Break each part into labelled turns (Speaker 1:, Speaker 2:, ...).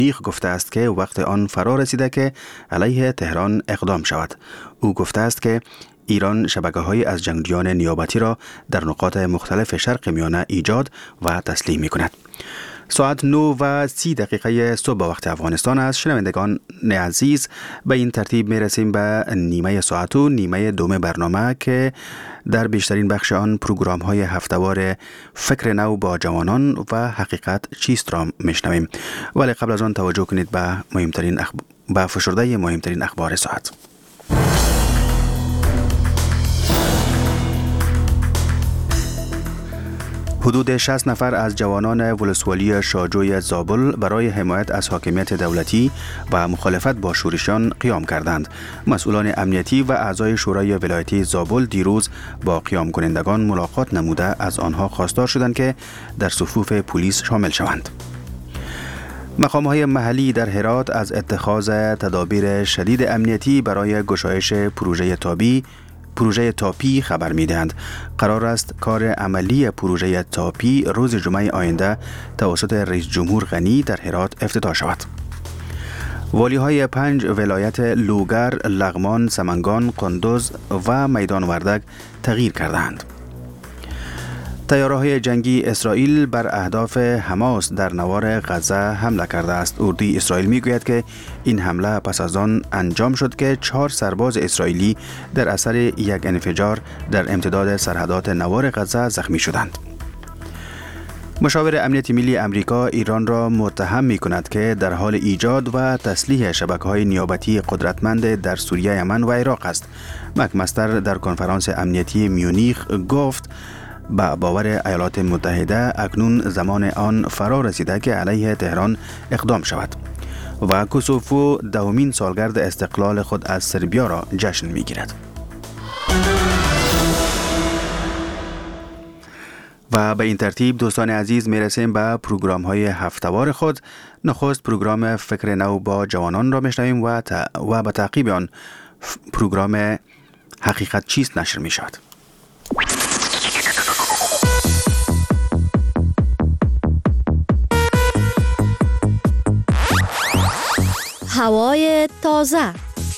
Speaker 1: میونیخ گفته است که وقت آن فرا رسیده که علیه تهران اقدام شود. او گفته است که ایران شبکه‌های از جنگجویان نیابتی را در نقاط مختلف شرق میانه ایجاد و تسلیم می‌کند. ساعت 9:30 صبح وقت افغانستان است. شنوندگان عزیز، به این ترتیب میرسیم به نیمه ساعت و نیمه دوم برنامه که در بیشترین بخش آن پروگرام های هفته‌وار فکر نو با جوانان و حقیقت چیست را میشنویم. ولی قبل از آن توجه کنید به فشرده مهمترین اخبار ساعت. حدود 60 نفر از جوانان ولسوالی شاجوی زابل برای حمایت از حاکمیت دولتی و مخالفت با شورشیان قیام کردند. مسئولان امنیتی و اعضای شورای ولایتی زابل دیروز با قیام کنندگان ملاقات نموده از آنها خواستار شدند که در صفوف پلیس شامل شوند. مقام‌های محلی در هرات از اتخاذ تدابیر شدید امنیتی برای گشایش پروژه تاپی خبر می‌دهند. قرار است کار عملی پروژه تاپی روز جمعه آینده توسط رئیس جمهور غنی در هرات افتتاح شود. والی‌های 5 ولایت لوگر، لغمان، سمنگان، قندوز و میدان وردک تغییر کردند. طیاره‌های جنگی اسرائیل بر اهداف حماس در نوار غزه حمله کرده است. اردوی اسرائیل میگوید که این حمله پس از آن انجام شد که 4 سرباز اسرائیلی در اثر یک انفجار در امتداد سرحدات نوار غزه زخمی شدند. مشاور امنیت ملی امریکا ایران را متهم می‌کند که در حال ایجاد و تسلیح شبکه‌های نیابتی قدرتمند در سوریه، یمن و عراق است. مکمستر در کنفرانس امنیتی میونیخ گفت با باور ایالات متحده اکنون زمان آن فرا رسیده که علیه تهران اقدام شود و کوسوفو 10مین سالگرد استقلال خود از سربیا را جشن می‌گیرد. و به این ترتیب دوستان عزیز میرسیم به پروگرام‌های هفته‌وار خود. نخست پروگرام فکر نو با جوانان را میشنویم و به تعقیب آن پروگرام حقیقت چیست نشر می‌شود.
Speaker 2: هوای تازه،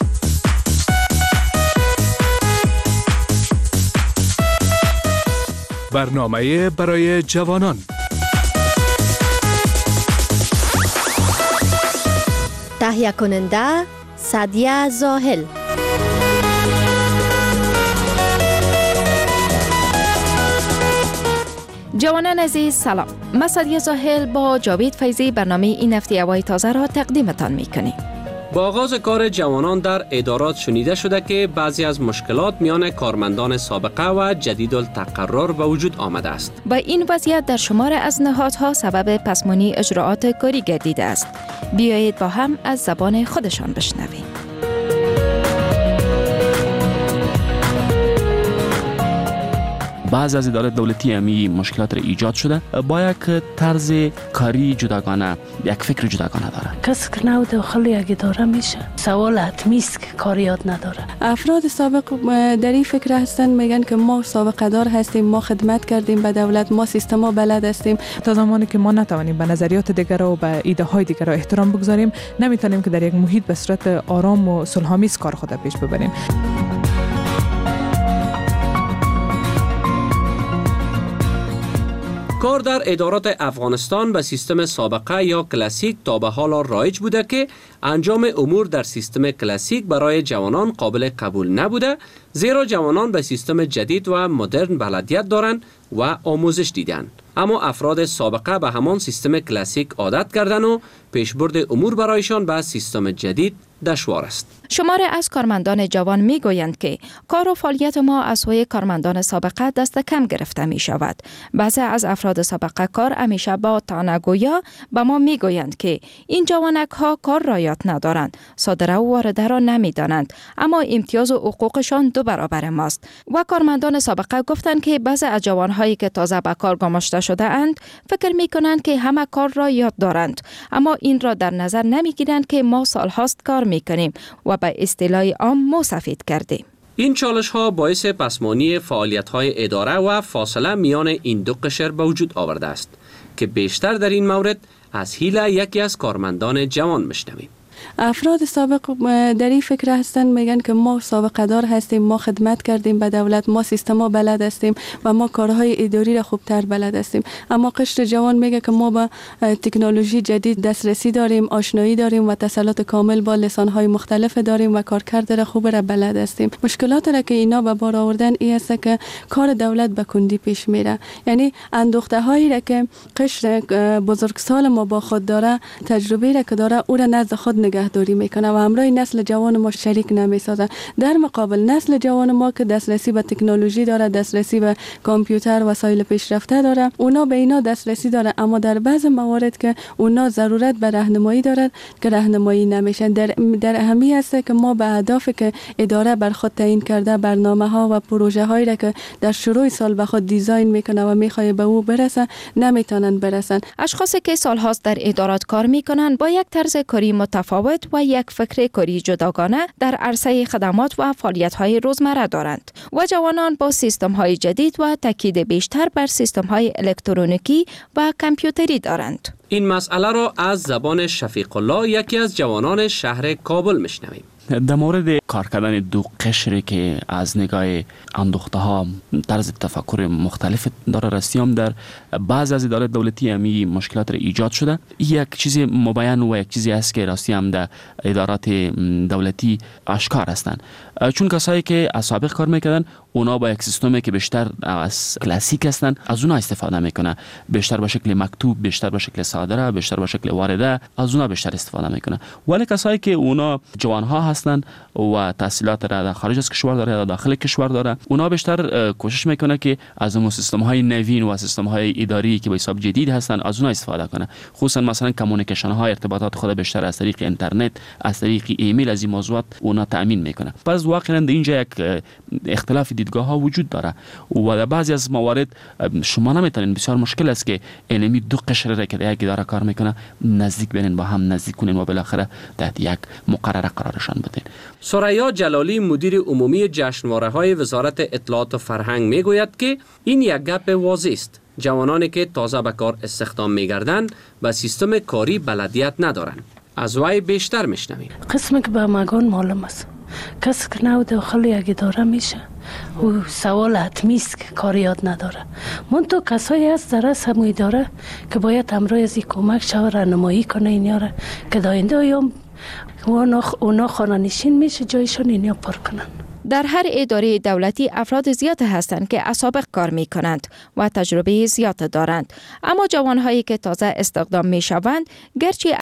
Speaker 3: برنامه برای جوانان،
Speaker 2: تهیه کننده سعدیه زاهل.
Speaker 4: جوانان عزیز سلام، من سعدیه زاهل با جاوید فیضی برنامه این هفته هوای تازه را تقدیمتان میکنیم.
Speaker 5: با آغاز کار جوانان در ادارات شنیده شده که بعضی از مشکلات میان کارمندان سابقه و جدیدالتقرر به وجود آمده است.
Speaker 4: با این وضعیت در شمار از نهادها سبب پسمانی اجراعات کاری گردیده است. بیایید با هم از زبان خودشان بشنویم.
Speaker 6: بعض از ادارات دولتی امی مشکلات را ایجاد شده با یک طرز کاری جداگانه، یک فکر جداگانه داره.
Speaker 7: کسی که نو داخل یک اداره میشه سوال حتمی است که کاری یاد نداره.
Speaker 8: افراد سابق در این فکر هستن، میگن که ما سابقه دار هستیم، ما خدمت کردیم به دولت، ما سیستما بلد هستیم.
Speaker 9: تا زمانی که ما نتوانیم به نظریات دیگر و به ایده های دیگر احترام بگذاریم، نمیتونیم که در یک محیط به صورت آرام و صلح‌آمیز کار خود پیش ببریم.
Speaker 5: کار در ادارات افغانستان به سیستم سابقه یا کلاسیک تا به حال رایج بوده که انجام امور در سیستم کلاسیک برای جوانان قابل قبول نبوده، زیرا جوانان به سیستم جدید و مدرن بلدیت دارند و آموزش دیدن. اما افراد سابقه به همان سیستم کلاسیک عادت کردن و پیشبرد امور برایشان به سیستم جدید دشوار است.
Speaker 4: شماری از کارمندان جوان می گویند که کار و فعالیت ما از سوی کارمندان سابقه دست کم گرفته می شود. بعضی از افراد سابقه کار همیشه با تانگویا به ما می گویند که این جوانک ها کار را یاد ندارند، صادره و وارده را نمی دانند، اما امتیاز و حقوقشان 2 برابر ماست. و کارمندان سابقه گفتند که بعضی از جوانهایی که تازه به کار گماشته شده اند فکر می کنند که همه کار را یاد دارند، اما این را در نظر نمی گیرند که ما سالهاست کار می کنیم و به اصطلاح عام مو سفید کردیم.
Speaker 5: این چالش ها باعث پسمانی فعالیت های اداره و فاصله میان این دو قشر به وجود آورده است که بیشتر در این مورد از هیله یکی از کارمندان جوان میشنویم.
Speaker 8: افراد سابق در این فکر هستن، میگن که ما سابقه دار هستیم، ما خدمت کردیم به دولت، ما سیستما بلد هستیم و ما کارهای اداری را خوبتر بلد هستیم. اما قشر جوان میگه که ما به تکنولوژی جدید دسترسی داریم، آشنایی داریم و تسلط کامل با لسانهای مختلف داریم و کارکرد را خوب را بلد هستیم. مشکلات را که اینا به بار آوردن این است که کار دولت به کندی پیش میره. یعنی اندوخته هایی را که قشر بزرگسال ما با خود داره، تجربه را که داره، او را نزد خود نگهداری میکنه و همراه نسل جوان ما شریک نمیسازه. در مقابل نسل جوان ما که دسترسی به تکنولوژی داره، دسترسی به کامپیوتر وسایل پیشرفته داره، اونا به اینا دسترسی داره، اما در بعض موارد که اونا ضرورت به راهنمایی دارد که راهنمایی نمیشن. در اهمی است که ما به اهدافی که اداره بر خود تعیین کرده، برنامه ها و پروژه هایی را که در شروع سال به خود دیزاین میکنه و میخواد به او برسه نمیتونن برسن.
Speaker 4: اشخاصی که سالهاست در ادارات کار میکنن با یک طرز کاری متفاوت و یک فکر کاری جداگانه در عرصه خدمات و فعالیت‌های روزمره دارند و جوانان با سیستم‌های جدید و تاکید بیشتر بر سیستم‌های الکترونیکی و کامپیوتری دارند.
Speaker 5: این مسئله را از زبان شفیق الله، یکی از جوانان شهر کابل میشنویم.
Speaker 6: در مورد کار کردن دو قشری که از نگاه اندوخته ها طرز تفکر مختلف داره رسیم، در بعض از ادارات دولتی همی مشکلات را ایجاد شده. یک چیز مبین و یک چیزی است که راستی هم در ادارات دولتی آشکار هستند، چون کسایی که از سابق کار میکردن اونا با یک سیستمی که بیشتر از کلاسیک هستند از اونا استفاده میکنه، بیشتر به شکل مکتوب، بیشتر به شکل ساده، بیشتر به شکل وارده از اونا بیشتر استفاده میکنه. ولی کسایی که اونا جوان ها هستند و تحصیلات را در خارج از کشور داره یا داخل کشور داره، اونا بیشتر کوشش میکنه که از اون سیستم های نوین و سیستم های اداری که به حساب جدید هستند از اونا استفاده کنه. خصوصا مثلا کمیونیکیشن های ارتباطات خود بیشتر از طریق اینترنت، از طریق ایمیل از این موضوعات اونا تامین میکنه. پس واقعا در اینجا یک اختلاف دیدگاه ها وجود داره و در بعضی از موارد شما نمیتونین، بسیار مشکل است که اینمی دو قشر را که در یک اداره کار میکنه نزدیک بینن، با هم نزدیک کنین و بالاخره تحت یک مقرره قرارشان بدین.
Speaker 5: ثریا جلالی مدیر عمومی جشنواره‌های وزارت اطلاعات و فرهنگ میگوید که این یک گپ واضح است. جوانانی که تازه به کار استخدام میگردند به سیستم کاری بلدیت ندارند. از وی بیشتر میشنویم.
Speaker 7: قسمی که به مگان معلوم است، کسی که نو داخل یک اداره میشه او سوال حتمی است که کار یاد نداره. من تو کسایی هست در از همون اداره که باید همراه از این کمک شو راهنمایی کنه اینا را که در آینده ایام اونا خانه نشین میشه جایشان اینا پر کنن.
Speaker 4: در هر اداره دولتی افراد زیاد هستند که از سابق کار می کنند و تجربه زیاد دارند، اما جوانهایی که تازه استخدام می شوند گرچه